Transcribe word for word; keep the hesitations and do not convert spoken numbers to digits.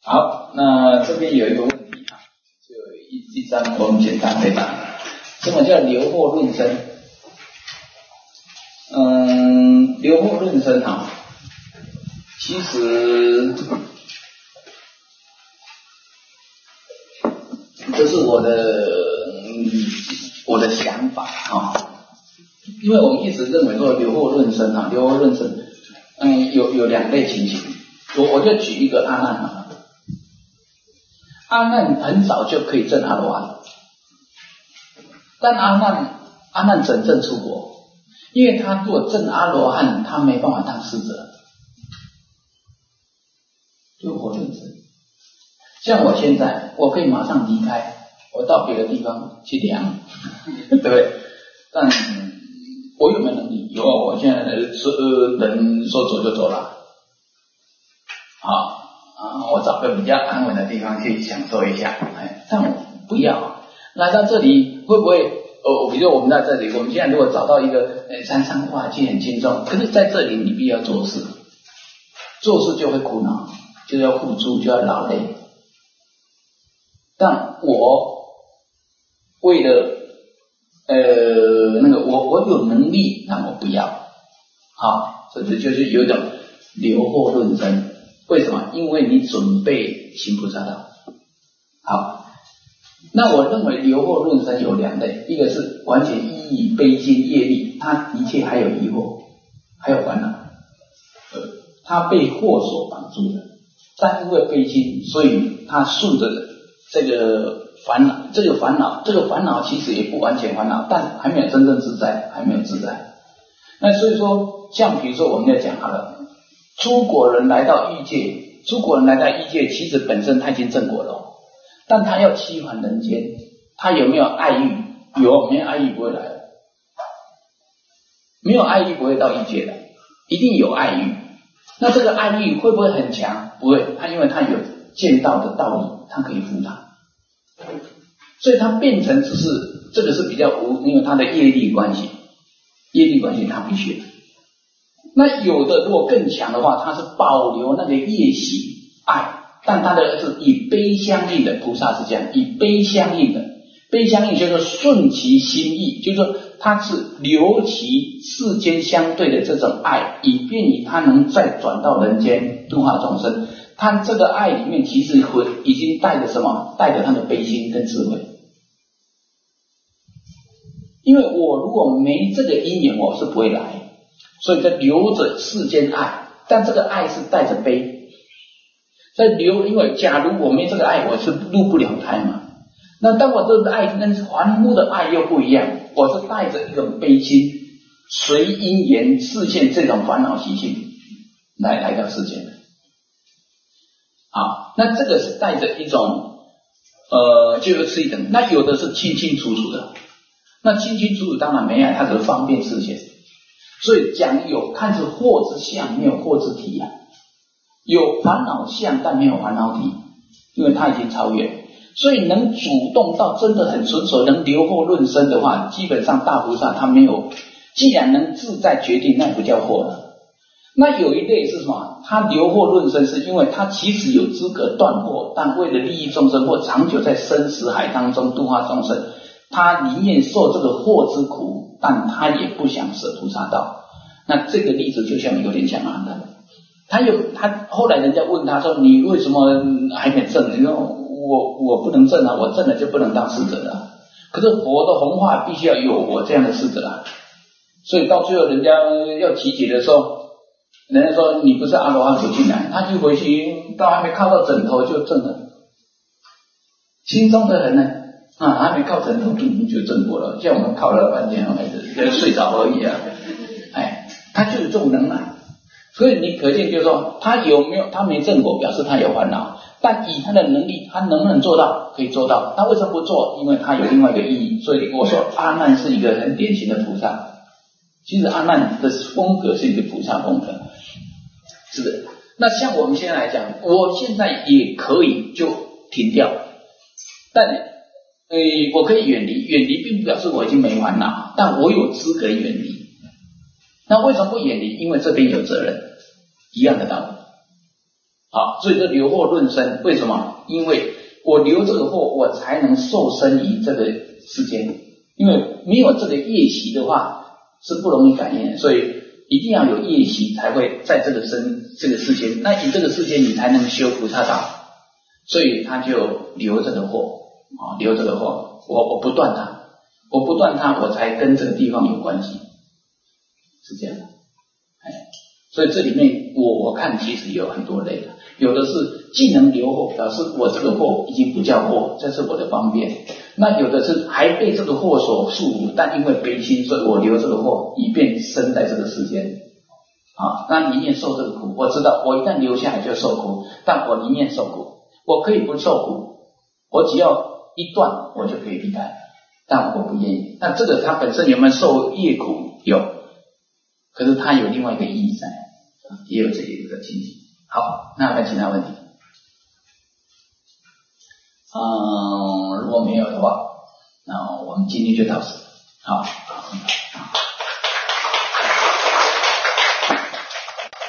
好，那这边有一个问题哈，就一一张我们简单回答。什么叫留祸论生？嗯，留祸论生哈，其实这是我的、嗯、我的想法哈，因为我们一直认为说留祸论生啊，留祸论生，嗯，有有两类情形，我我就举一个阿难哈。阿难很早就可以证阿罗汉，但阿难阿难真正出国，因为他如果证阿罗汉，他没办法当侍者，留祸论生。像我现在，我可以马上离开，我到别的地方去量，对不对？但我有没有能力？有，我现在是人说走就走了，好。啊，我找个比较安稳的地方去享受一下，哎，但我不要来到这里，会不会？哦，比如说我们在这里，我们现在如果找到一个呃山上化气很轻松，可是在这里你必须要做事，做事就会苦恼，就要付出，就要劳累。但我为了呃那个我我有能力，但我不要，好，这就就是有一种留祸论生。为什么？因为你准备行菩萨道。好，那我认为留祸论生有两类，一个是完全依以悲心业力，他的确还有疑惑，还有烦恼，呃，他被祸所绑住了，但因为悲心，所以他顺着这个烦恼，这个烦恼，这个烦恼其实也不完全烦恼，但还没有真正自在，还没有自在。那所以说，像比如说我们在讲好了。诸果人来到欲界，诸果人来到欲界，其实本身他已经证果了，但他要欺瞒人间，他有没有爱欲？有，没有爱欲不会来的，没有爱欲不会到欲界的，一定有爱欲。那这个爱欲会不会很强？不会，他因为他有见道的道理，他可以扶他，所以他变成只是这个是比较无，因为他的业力关系，业力关系他必须的。那有的如果更强的话，他是保留那个业喜爱，但他的是以悲相应的，菩萨是这样，以悲相应的，悲相应就是顺其心意，就是说他是留其世间相对的这种爱，以便于他能再转到人间度化众生。他这个爱里面其实会已经带着什么？带着他的悲心跟智慧。因为我如果没这个因缘，我是不会来。所以在留着世间爱，但这个爱是带着悲，在留，因为假如我没这个爱，我是入不了胎嘛。那当我这个爱跟凡夫的爱又不一样，我是带着一种悲心，随因缘示现这种烦恼习性来来到世间的。好，那这个是带着一种呃，就是一种，那有的是清清楚楚的，那清清楚楚当然没爱，它只是方便示现。所以讲有看是惑之相，没有惑之体啊，有烦恼相，但没有烦恼体，因为它已经超越。所以能主动到真的很纯熟，能留祸论生的话，基本上大菩萨他没有，既然能自在决定，那不叫祸了。那有一类是什么？他留祸论生是因为他其实有资格断祸，但为了利益众生或长久在生死海当中度化众生，他宁愿受这个祸之苦，但他也不想舍菩萨道。那这个例子就像有点像阿难，他有他后来人家问他说：“你为什么还没证？”你说：“我我不能证啊，我证了就不能当侍者了。”可是佛的弘化必须要有我这样的侍者啊，所以到最后人家要集结的时候，人家说：“你不是阿罗汉不进来。”他就回去到还没靠到枕头就证了，轻松的很呢。啊，还没靠枕头就证过了，像我们靠了半天还是睡着而已啊，哎，他就有这种能耐，所以你可见就是说，他有没有他没证果，表示他有烦恼，但以他的能力，他能不能做到？可以做到。他为什么不做？因为他有另外一个意义。所以我说阿难是一个很典型的菩萨，其实阿难的风格是一个菩萨风格，是的。那像我们现在来讲，我现在也可以就停掉，但呃，我可以远离，远离并不表示我已经没烦恼，但我有资格远离。那为什么不远离？因为这边有责任，一样的道理。 好，所以这留祸论生，为什么？因为我留这个祸，我才能受生于这个世间。因为没有这个业习的话，是不容易感应的，所以一定要有业习才会在这个生这个世间。那你这个世间你才能修菩萨道，所以他就留这个祸啊，留这个祸，我我不断它，我不断它，我才跟这个地方有关系，是这样的。哎，所以这里面我我看其实有很多类的，有的是既能留祸，表示我这个祸已经不叫祸，这是我的方便。那有的是还被这个祸所束缚，但因为悲心，所以我留这个祸，以便生在这个世间。啊，那宁愿受这个苦。我知道我一旦留下来就受苦，但我宁愿受苦，我可以不受苦，我只要一断我就可以离开，但我不愿意。那这个它本身有没有受业苦？有，可是它有另外一个意义在，也有这一个情形。好，那还有其他问题？嗯，如果没有的话，那我们今天就到此。好。好。